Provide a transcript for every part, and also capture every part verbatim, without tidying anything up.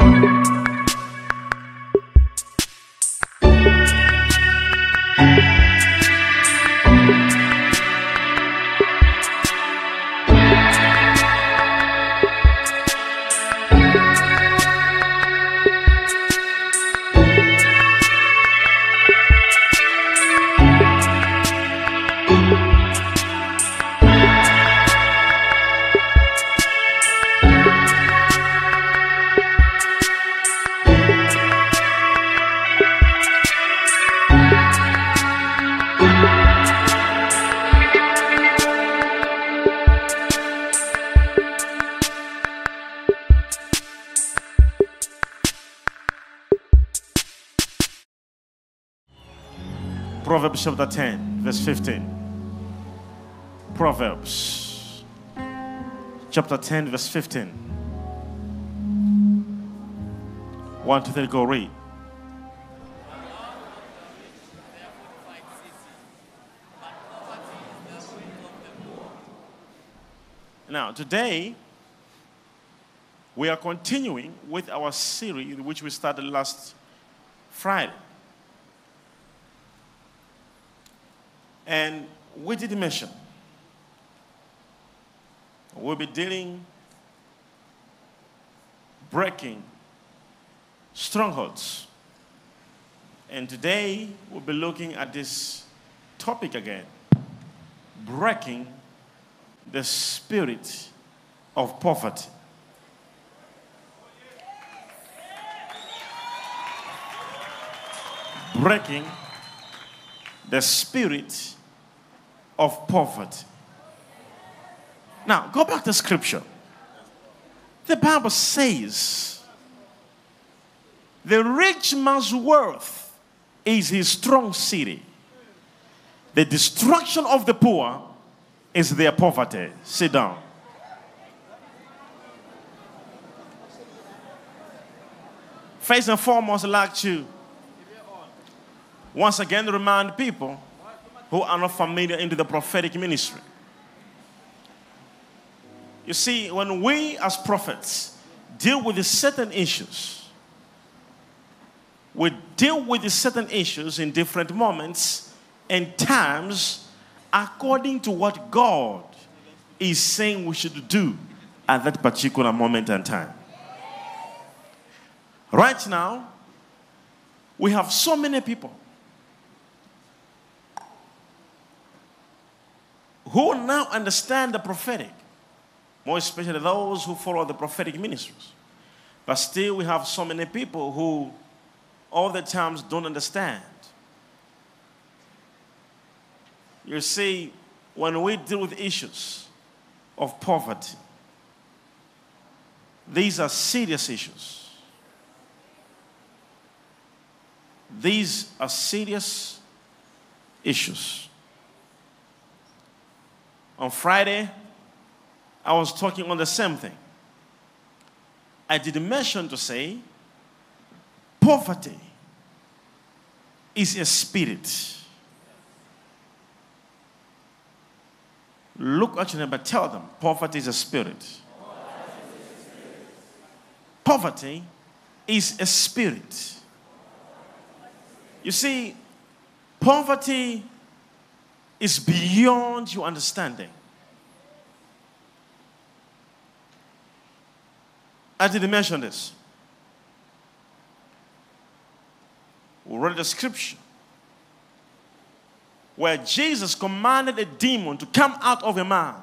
Proverbs chapter ten, verse fifteen. Proverbs chapter ten, verse fifteen. One, two, three, go read. Now, today, we are continuing with our series, which we started last Friday. And we did mention we'll be dealing, breaking strongholds. And today we'll be looking at this topic again, breaking the spirit of poverty. Breaking the spirit of poverty. Now, go back to scripture. The Bible says the rich man's wealth is his strong city. The destruction of the poor is their poverty. Sit down. First and foremost, I'd like to once again remind people who are not familiar into the prophetic ministry. You see, when we as prophets deal with the certain issues, we deal with the certain issues in different moments and times according to what God is saying we should do at that particular moment and time. Right now, we have so many people who now understand the prophetic, more especially those who follow the prophetic ministries. But still we have so many people who all the times don't understand. You see, when we deal with issues of poverty, these are serious issues. These are serious issues. On Friday, I was talking on the same thing. I did mention to say, poverty is a spirit. Look at your neighbor, tell them, poverty is a spirit. Poverty is a spirit. You see, poverty is beyond your understanding. I didn't mention this. We read the scripture where Jesus commanded a demon to come out of a man.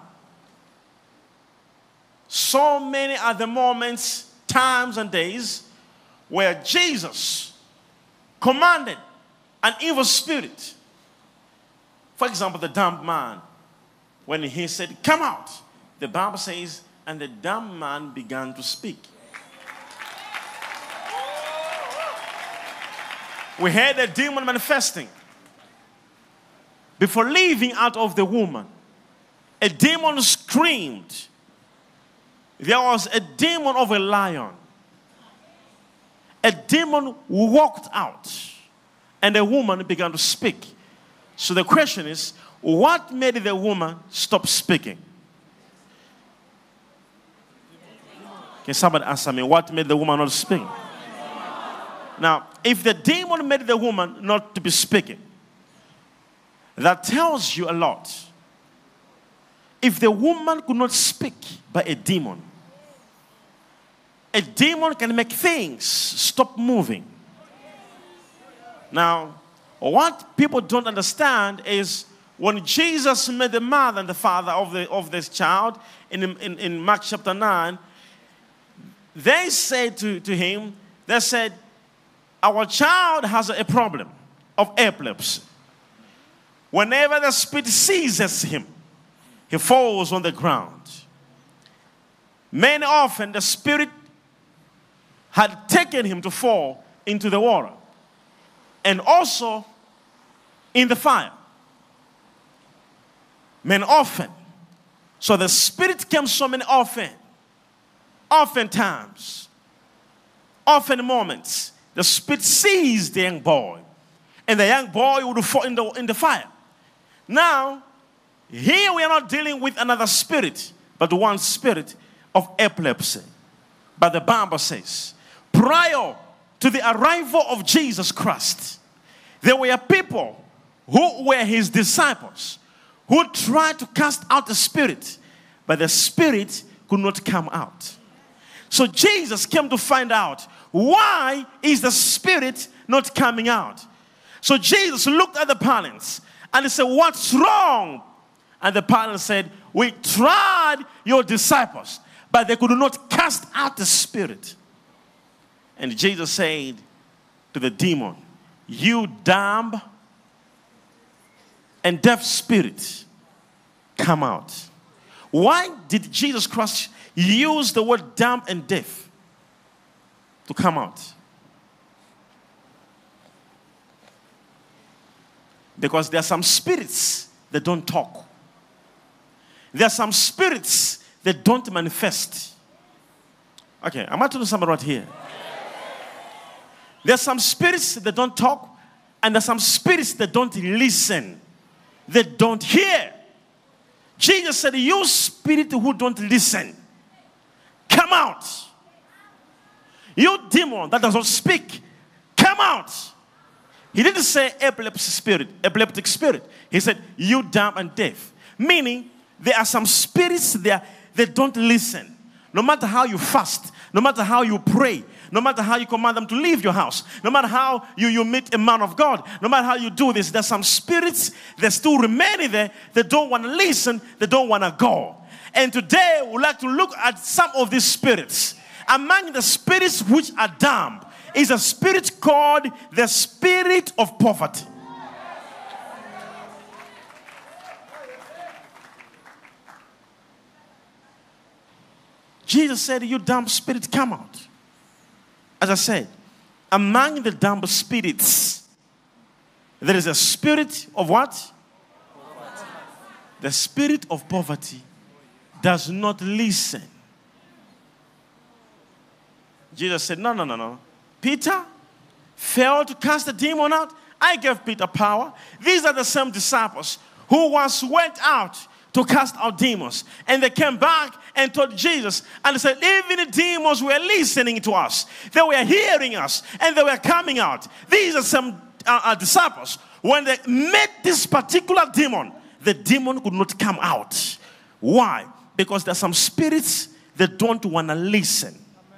So many are the moments, times, and days where Jesus commanded an evil spirit. For example, the dumb man, when he said, "Come out," the Bible says, and the dumb man began to speak. We heard the demon manifesting. Before leaving out of the woman, a demon screamed. There was a demon of a lion. A demon walked out, and the woman began to speak. So the question is, what made the woman stop speaking? Can somebody answer me? What made the woman not speak? Now, if the demon made the woman not to be speaking, that tells you a lot. If the woman could not speak by a demon, a demon can make things stop moving. Now, what people don't understand is when Jesus met the mother and the father of, the, of this child in, in, in Mark chapter nine, they said to, to him, they said, our child has a problem of epilepsy. Whenever the spirit seizes him, he falls on the ground. Many often the spirit had taken him to fall into the water and also in the fire. Many often. So the spirit came so many often. Oftentimes. Often moments. The spirit seized the young boy. And the young boy would fall in the, in the fire. Now, here we are not dealing with another spirit, but one spirit of epilepsy. But the Bible says, prior to the arrival of Jesus Christ, there were people who were his disciples who tried to cast out the spirit, but the spirit could not come out. So Jesus came to find out, why is the spirit not coming out? So Jesus looked at the parents and he said, what's wrong? And the parents said, we tried your disciples, but they could not cast out the spirit. And Jesus said to the demon, you dumb and deaf spirit, come out. Why did Jesus Christ use the word dumb and deaf to come out? Because there are some spirits that don't talk. There are some spirits that don't manifest. Okay, I'm going to do something right here. There are some spirits that don't talk, and there are some spirits that don't listen. They don't hear. Jesus said, you spirit who don't listen, come out. You demon that does not speak, come out. He didn't say epilepsy spirit, epileptic spirit. He said, you dumb and deaf. Meaning, there are some spirits there that don't listen. No matter how you fast, no matter how you pray, no matter how you command them to leave your house, no matter how you, you meet a man of God, no matter how you do this, there's some spirits that still remain there that don't want to listen, they don't want to go. And today, we'd like to look at some of these spirits. Among the spirits which are dumb is a spirit called the spirit of poverty. Jesus said, you dumb spirit, come out. As I said, among the dumb spirits, there is a spirit of what? Poverty. The spirit of poverty does not listen. Jesus said, no, no, no, no. Peter failed to cast the demon out. I gave Peter power. These are the same disciples who once went out to cast out demons. And they came back and told Jesus. And they said, even the demons were listening to us. They were hearing us. And they were coming out. These are some uh, uh, disciples. When they met this particular demon, the demon could not come out. Why? Because there are some spirits that don't want to listen.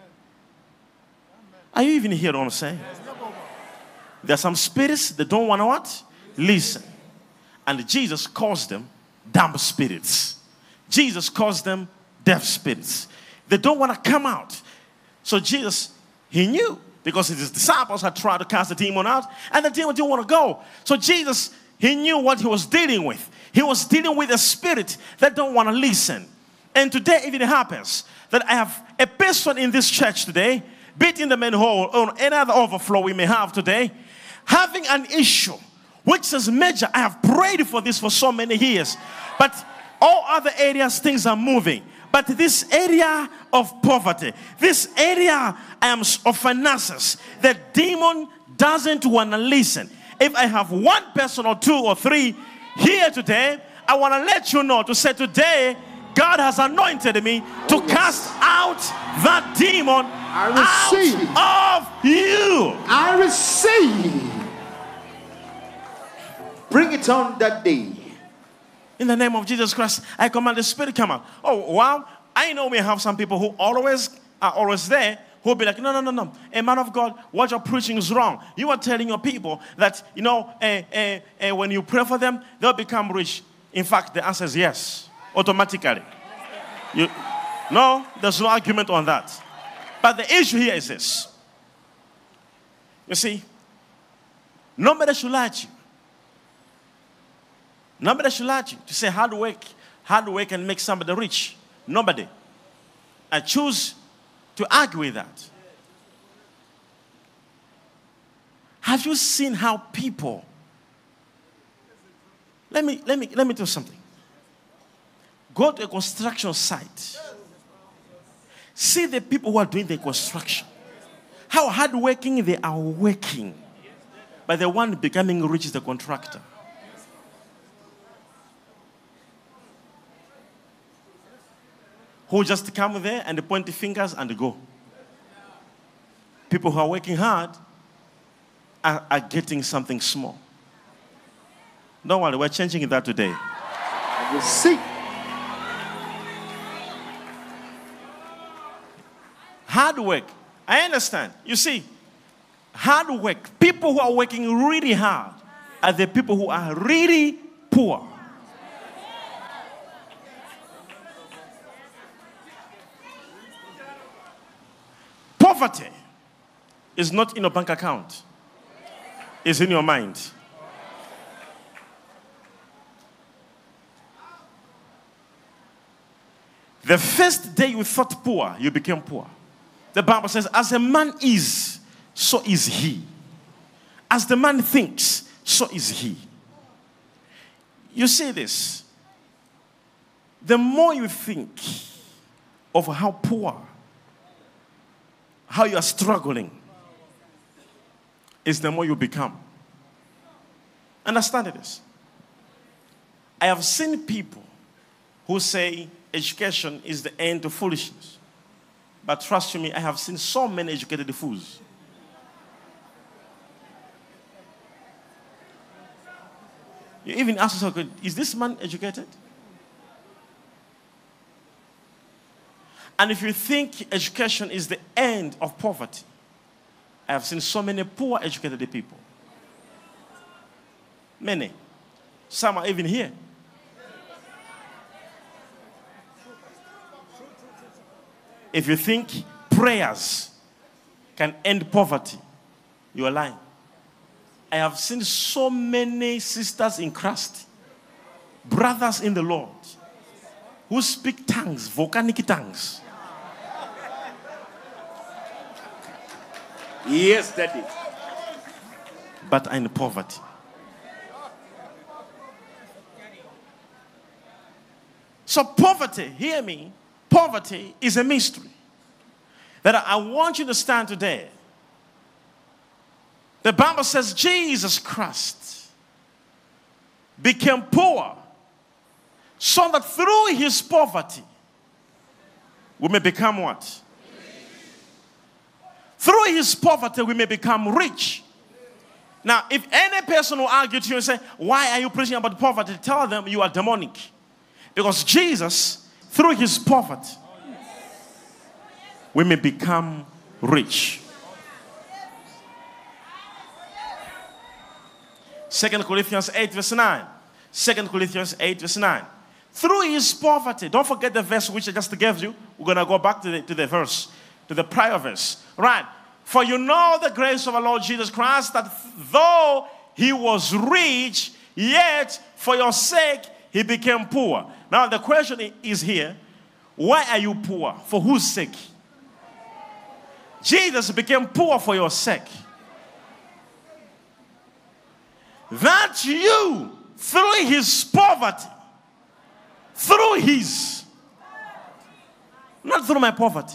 Are you even hearing what I'm saying? There are some spirits that don't want to what? Listen. And Jesus calls them dumb spirits. Jesus calls them deaf spirits. They don't want to come out. So Jesus, he knew, because his disciples had tried to cast the demon out, and the demon didn't want to go. So Jesus, he knew what he was dealing with. He was dealing with a spirit that don't want to listen. And today, if it happens that I have a person in this church today, be it in the main hall or any other overflow we may have today, having an issue which is major. I have prayed for this for so many years. But all other areas, things are moving. But this area of poverty, this area um, of finances, the demon doesn't want to listen. If I have one person or two or three here today, I want to let you know to say today God has anointed me to Oh, yes. cast out that demon I receive. out of you. I receive. Bring it on that day. In the name of Jesus Christ, I command the spirit come out. Oh, wow. I know we have some people who always are always there who will be like, no, no, no, no. A man of God, what you're preaching is wrong. You are telling your people that, you know, eh, eh, eh, when you pray for them, they'll become rich. In fact, the answer is yes, automatically. You, no, there's no argument on that. But the issue here is this. You see, nobody should lie to you. Nobody should lie to you to say hard work, hard work can make somebody rich. Nobody. I choose to argue with that. Have you seen how people, let me, let me, let me tell you something. Go to a construction site. See the people who are doing the construction. How hardworking they are working. But the one becoming rich is the contractor. Who just come there and point the fingers and go. People who are working hard are, are getting something small. Don't worry, we're changing that today. I will see. Hard work. I understand. You see, hard work. People who are working really hard are the people who are really poor. Poverty is not in your bank account. It's in your mind. The first day you thought poor, you became poor. The Bible says, as a man is, so is he. As the man thinks, so is he. You see this. The more you think of how poor, how you are struggling, is the more you become. Understand this. I have seen people who say education is the end to foolishness. But trust me, I have seen so many educated fools. You even ask yourself, is this man educated? And if you think education is the end of poverty, I have seen so many poor educated people. Many. Some are even here. If you think prayers can end poverty, you are lying. I have seen so many sisters in Christ, brothers in the Lord, who speak tongues, volcanic tongues. Yes, Daddy. But are in poverty. So poverty, hear me, poverty is a mystery that I want you to stand today. The Bible says Jesus Christ became poor so that through his poverty we may become what? Through his poverty we may become rich. Now, if any person will argue to you and say, why are you preaching about poverty? Tell them you are demonic. Because Jesus, through his poverty, we may become rich. Second Corinthians eight verse nine. Second Corinthians eight verse nine. Through his poverty, don't forget the verse which I just gave you. We're going to go back to the, to the verse, to the prior verse. Right. For you know the grace of our Lord Jesus Christ, that though he was rich, yet for your sake he became poor. Now the question is here, why are you poor? For whose sake? Jesus became poor for your sake. That you, through his poverty, through his, not through my poverty,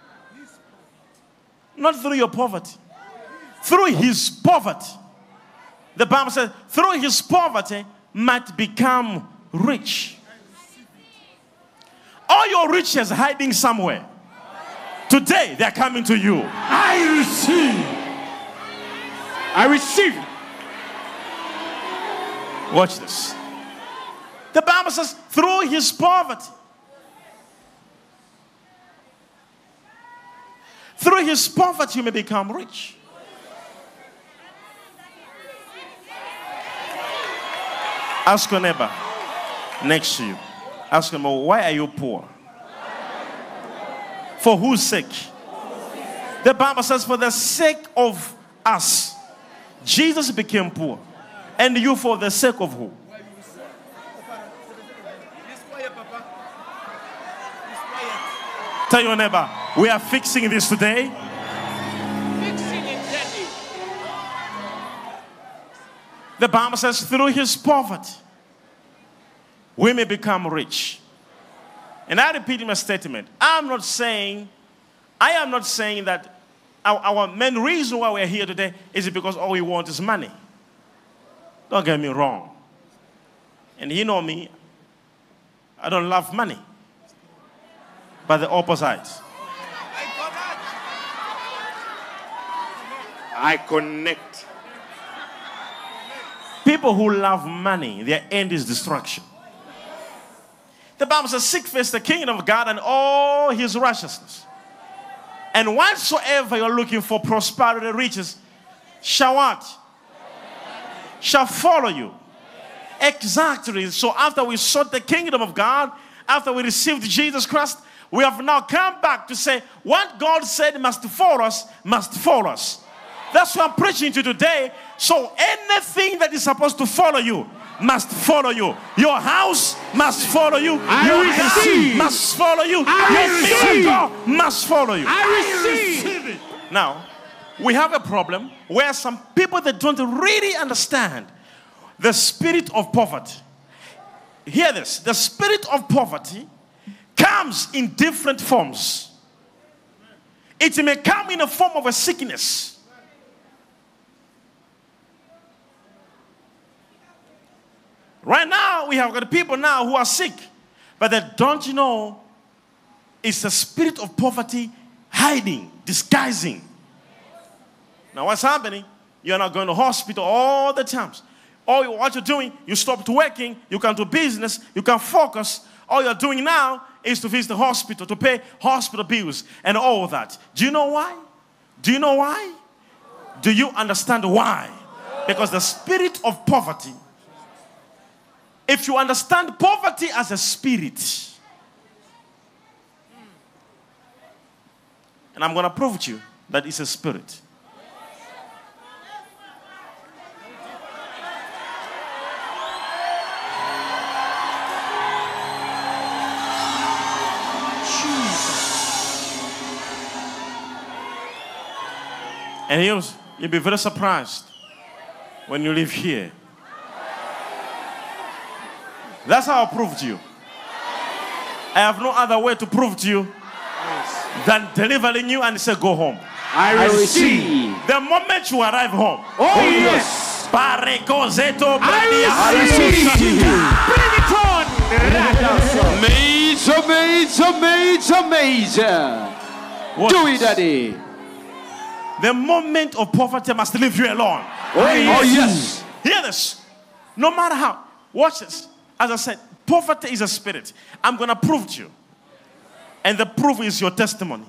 not through your poverty, through his poverty. The Bible says, through his poverty might become rich. all your riches hiding somewhere, today they're coming to you. I receive. I receive. Watch this. The Bible says, through his poverty, through his poverty, you may become rich. Ask your neighbor next to you. Ask him, why are you poor? For whose sake? The Bible says, for the sake of us, Jesus became poor. And you for the sake of who? Tell your neighbor, we are fixing this today. Fixing it, Daddy. The Bible says, through his poverty, we may become rich. And I repeat my statement. I'm not saying, I am not saying that our, our main reason why we're here today is because all we want is money. Don't get me wrong. And you know me, I don't love money. But the opposite. I connect. People who love money, their end is destruction. The Bible says, seek first the kingdom of God and all his righteousness. And whatsoever you're looking for, prosperity, riches, shall what? Shall follow you. Exactly. So after we sought the kingdom of God, after we received Jesus Christ, we have now come back to say, what God said must follow us, must follow us. That's what I'm preaching to today. So anything that is supposed to follow you must follow you. Your house must follow you. I Your receive. car must follow you. I Your receive. miracle must follow you. I receive it. Now, we have a problem where some people that don't really understand the spirit of poverty. Hear this. The spirit of poverty comes in different forms. It may come in the form of a sickness. Right now, we have got people now who are sick. But they don't you know, it's the spirit of poverty hiding, disguising. Now what's happening? You're not going to hospital all the times. All what you're doing, you stopped working, you can't do business, you can't focus. All you're doing now is to visit the hospital, to pay hospital bills and all that. Do you know why? Do you know why? Do you understand why? Because the spirit of poverty, if you understand poverty as a spirit, and I'm going to prove to you that it's a spirit. And you'll, you'll be very surprised when you leave here. That's how I prove to you. I have no other way to prove to you than delivering you and say, go home. I receive. The moment you arrive home. Oh, yes. I receive. Major, major, major, major. What? Do it, Daddy. The moment of poverty must leave you alone. Oh, yes. Oh, yes. Hear this. No matter how. Watch this. As I said, poverty is a spirit. I'm going to prove to you. And the proof is your testimony.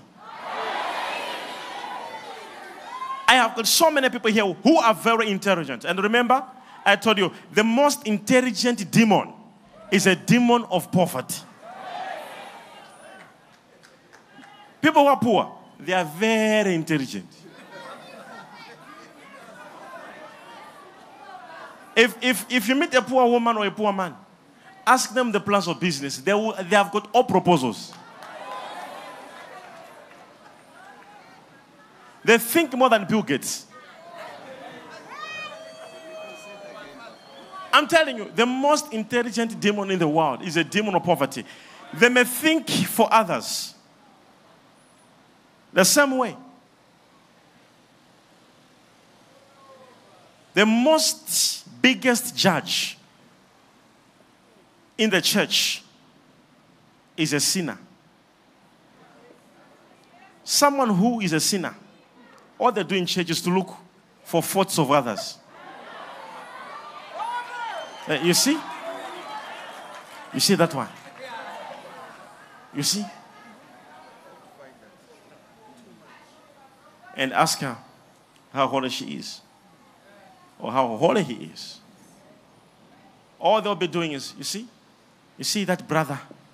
I have got so many people here who are very intelligent. And remember, I told you, the most intelligent demon is a demon of poverty. People who are poor, they are very intelligent. If, if, if you meet a poor woman or a poor man, ask them the plans of business. They, will, they have got all proposals. They think more than Bill Gates. I'm telling you, the most intelligent demon in the world is a demon of poverty. They may think for others. The same way. The most biggest judge in the church is a sinner. Someone who is a sinner, all they do in church is to look for faults of others. Uh, you see? You see that one? You see? And ask her how holy she is, or how holy he is. All they'll be doing is, you see? You see that brother?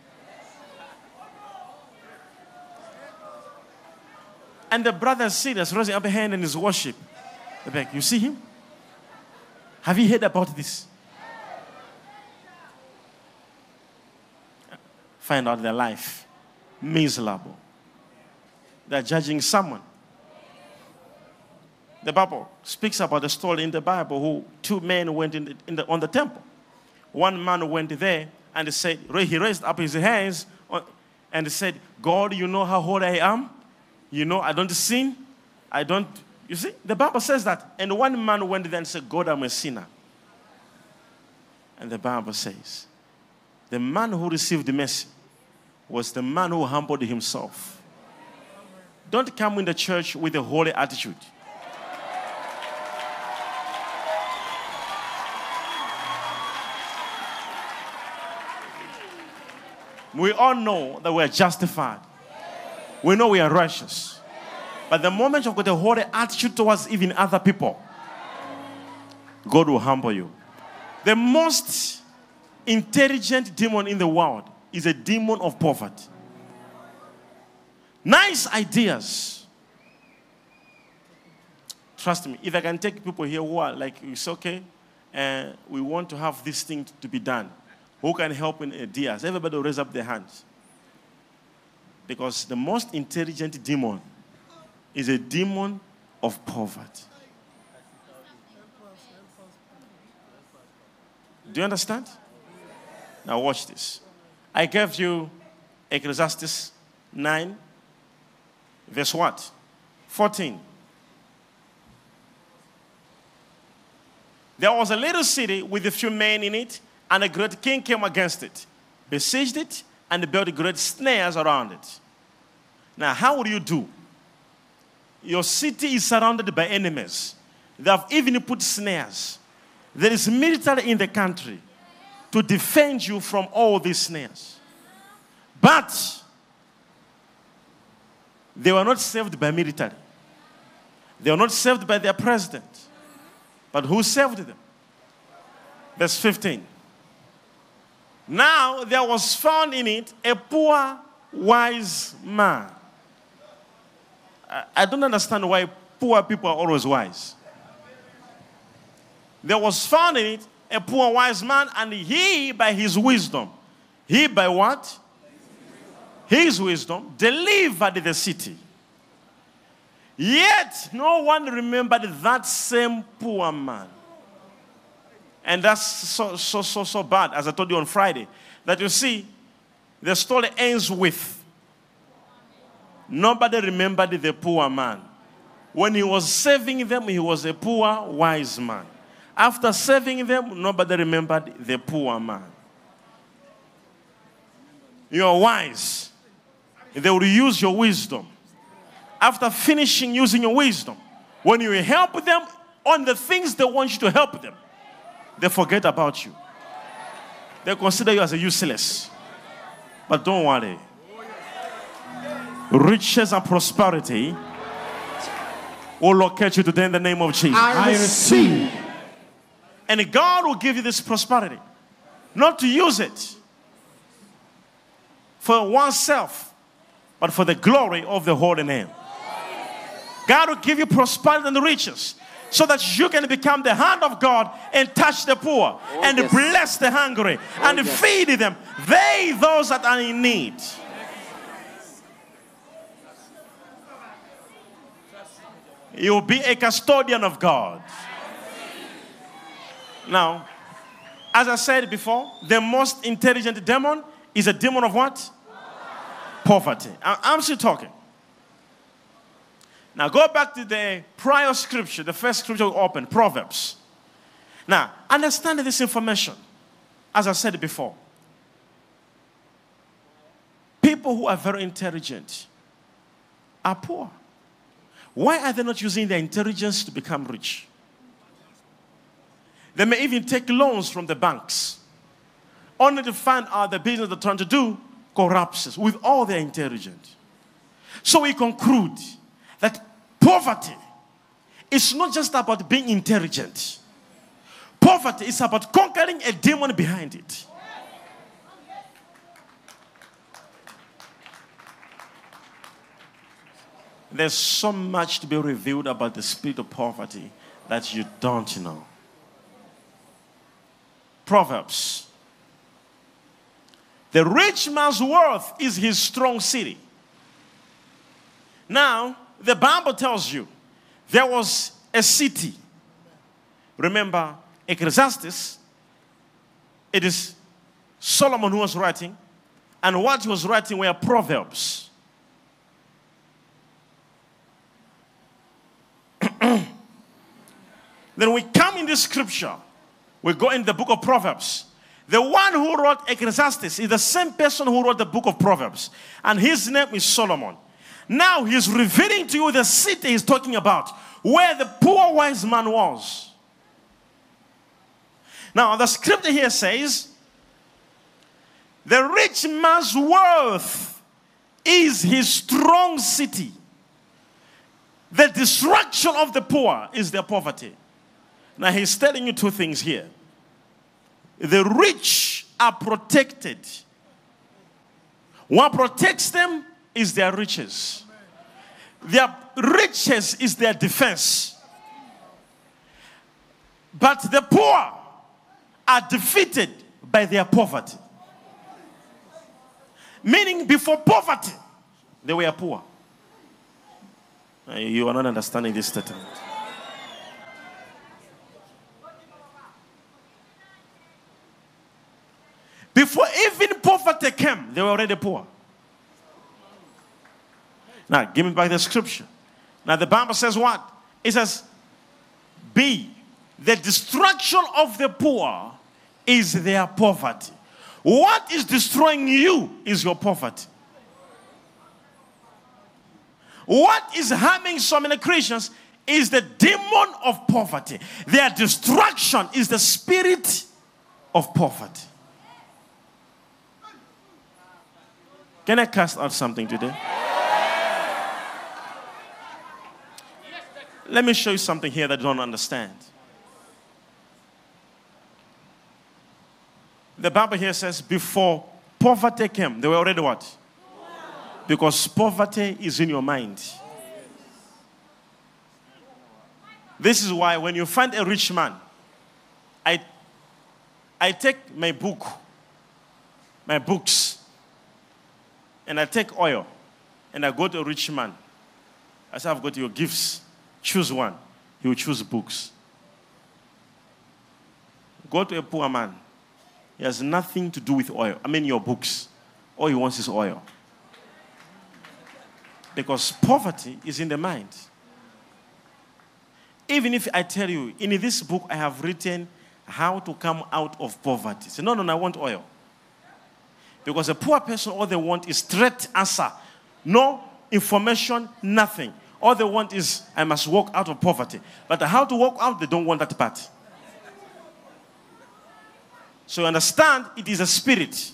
And the brother is serious, raising up a hand in his worship. The back. You see him? Have you heard about this? Find out their life miserable. They're judging someone. The Bible speaks about a story in the Bible who two men went in the, in the, on the temple. One man went there and he said, he raised up his hands and he said, God, you know how holy I am? You know, I don't sin. I don't, you see, the Bible says that. And one man went there and said, God, I'm a sinner. And the Bible says, the man who received the mercy was the man who humbled himself. Don't come in the church with a holy attitude. We all know that we are justified. We know we are righteous. But the moment you've got a holy attitude towards even other people, God will humble you. The most intelligent demon in the world is a demon of poverty. Nice ideas. Trust me, if I can take people here who are like, it's okay, and uh, we want to have this thing to be done. Who can help in ideas? Everybody will raise up their hands. Because the most intelligent demon is a demon of poverty. Do you understand? Now watch this. I gave you Ecclesiastes nine, verse what? fourteen. There was a little city with a few men in it, and a great king came against it, besieged it, and built great snares around it. Now, how would you do? Your city is surrounded by enemies. They have even put snares. There is military in the country to defend you from all these snares. But they were not saved by military. They were not saved by their president. But who saved them? Verse fifteen. Now there was found in it a poor, wise man. I don't understand why poor people are always wise. There was found in it a poor, wise man, and he, by his wisdom, he by what? His wisdom, delivered the city. Yet no one remembered that same poor man. And that's so, so, so, so bad, as I told you on Friday, that you see, the story ends with, nobody remembered the poor man. When he was saving them, he was a poor, wise man. After saving them, nobody remembered the poor man. You are wise. They will use your wisdom. After finishing using your wisdom, when you help them on the things they want you to help them, they forget about you. They consider you as a useless. But don't worry. Riches and prosperity will locate you today in the name of Jesus. I receive. And God will give you this prosperity. Not to use it for oneself, but for the glory of the holy name. God will give you prosperity and riches, so that you can become the hand of God and touch the poor, oh, and yes. bless the hungry, oh, and yes. feed them. They, those that are in need. You will be a custodian of God. Now, as I said before, the most intelligent demon is a demon of what? Poverty. I'm still talking. Now, go back to the prior scripture, the first scripture we opened, Proverbs. Now, understand this information, as I said before. People who are very intelligent are poor. Why are they not using their intelligence to become rich? They may even take loans from the banks, only to find out the business they're trying to do corrupts with all their intelligence. So we conclude that poverty is not just about being intelligent. Poverty is about conquering a demon behind it. There's so much to be revealed about the spirit of poverty that you don't know. Proverbs. The rich man's wealth is his strong city. Now, the Bible tells you there was a city. Remember, Ecclesiastes, it is Solomon who was writing, and what he was writing were Proverbs. Then we come in this scripture. We go in the book of Proverbs. The one who wrote Ecclesiastes is the same person who wrote the book of Proverbs. And his name is Solomon. Now he's revealing to you the city he's talking about, where the poor wise man was. Now the scripture here says, the rich man's wealth is his strong city. The destruction of the poor is their poverty. Now he's telling you two things here. The rich are protected. What protects them is their riches. Their riches is their defense. But the poor are defeated by their poverty. Meaning before poverty, they were poor. You are not understanding this statement. Before even poverty came, they were already poor. Now, give me back the scripture. Now, the Bible says what? It says, B, the destruction of the poor is their poverty. What is destroying you is your poverty. What is harming so many Christians is the demon of poverty. Their destruction is the spirit of poverty. Can I cast out something today? Let me show you something here that you don't understand. The Bible here says, before poverty came, they were already what? Because poverty is in your mind. This is why when you find a rich man, I, I take my book, my books, and I take oil, and I go to a rich man. I say, I've got your gifts. Choose one. He will choose books. Go to a poor man. He has nothing to do with oil. I mean your books. All he wants is oil. Because poverty is in the mind. Even if I tell you, in this book I have written how to come out of poverty. Say, no, no, no, I want oil. Because a poor person, all they want is straight answer. No information, nothing. All they want is, I must walk out of poverty. But how to walk out, they don't want that part. So you understand, it is a spirit.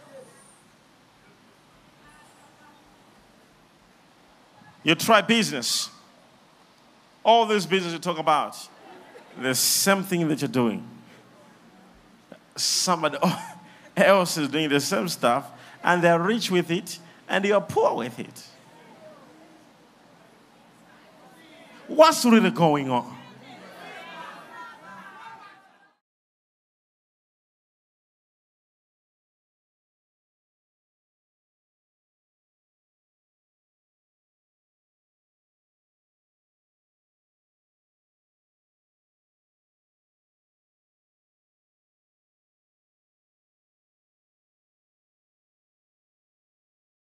You try business. All this business you talk about, the same thing that you're doing. Somebody else is doing the same stuff, and they're rich with it, and you're poor with it. What's really going on?